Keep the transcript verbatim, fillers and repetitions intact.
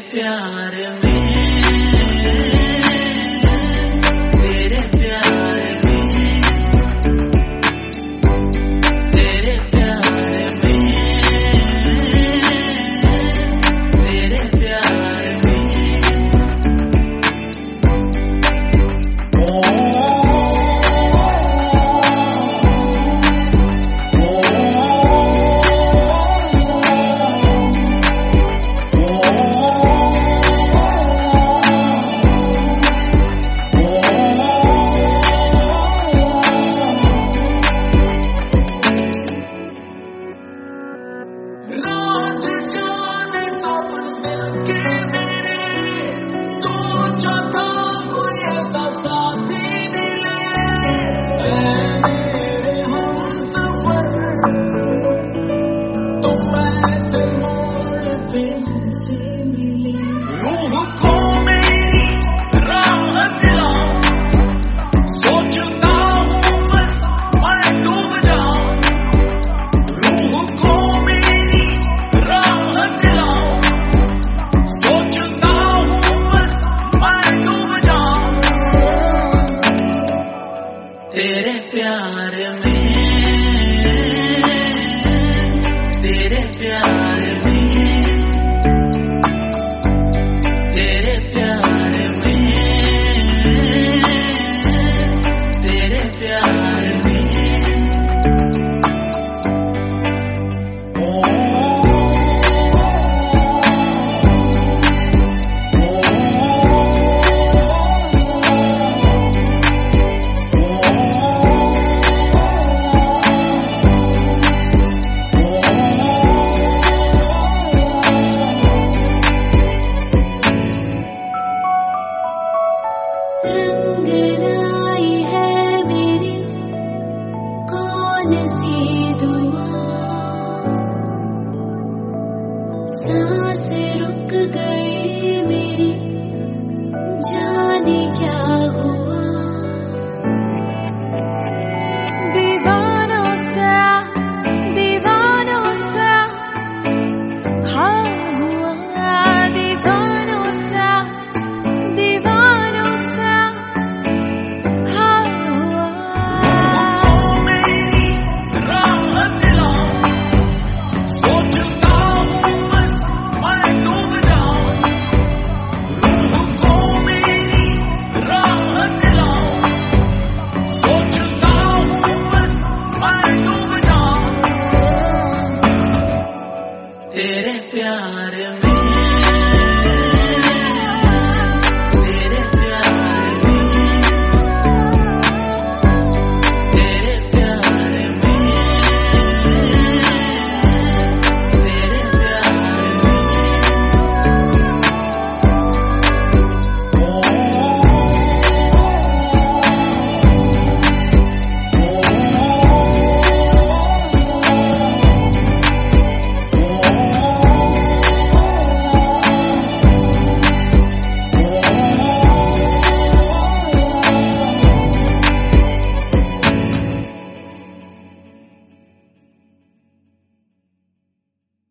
प्यार में, तेरे प्यार में, तेरे प्यार में, तेरे प्यार में। ओ, तेरे प्यार में, तेरे प्यार में, तेरे प्यार में, तेरे प्यार में। ओ, रंग लाई है मेरी कौन सी दुआ, सांस रुक गई मेरी जाने क्या हुआ। दीवानों सा दीवानों सा हाल हुआ, दीवानों सा दीवानों सा हाल हुआ। सोचता हूँ बस मैं डूब जाऊं, रूह को मेरी राह दिलाओ। सोचता हूँ बस मैं डूब जाऊं, तेरे प्यार में।